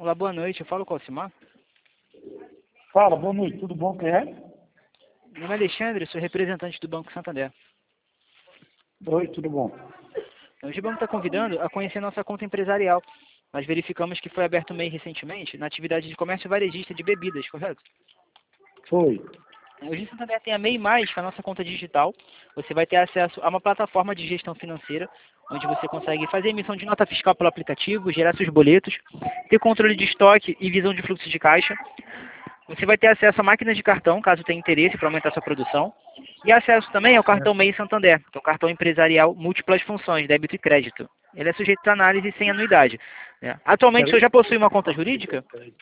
Olá, boa noite. Eu falo com o Alcimar. Fala, boa noite, tudo bom? Quem é? Meu nome é Alexandre, sou representante do Banco Santander. Oi, tudo bom? Hoje o banco está convidando a conhecer nossa conta empresarial. Nós verificamos que foi aberto um MEI recentemente na atividade de comércio varejista de bebidas, correto? Foi. Hoje o Santander tem a MEI+, que é a nossa conta digital. Você vai ter acesso a uma plataforma de gestão financeira, onde você consegue fazer emissão de nota fiscal pelo aplicativo, gerar seus boletos, ter controle de estoque e visão de fluxo de caixa. Você vai ter acesso a máquinas de cartão, caso tenha interesse para aumentar sua produção. E acesso também ao cartão MEI Santander, que é um cartão empresarial múltiplas funções, débito e crédito. Ele é sujeito a análise sem anuidade. Atualmente, o senhor já possui uma conta jurídica?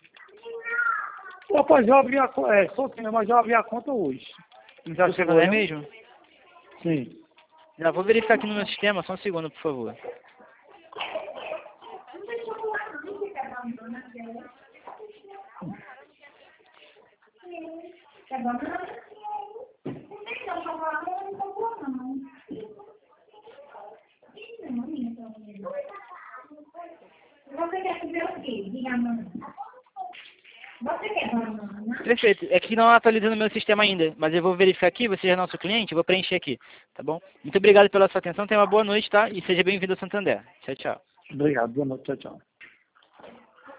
Rapaz, já abri a conta, soltinho, mas já abri a conta hoje. Já Do chegou Santander aí? mesmo? Sim. Já vou verificar aqui no meu sistema, só um segundo, por favor. Você quer fazer o quê? Diga, mãe. Você quer banana? Perfeito. É que não atualiza no meu sistema ainda, mas eu vou verificar aqui, você é nosso cliente, eu vou preencher aqui, tá bom? Muito obrigado pela sua atenção, tenha uma boa noite, tá? E seja bem-vindo ao Santander. Tchau, tchau. Obrigado, boa noite, tchau, tchau.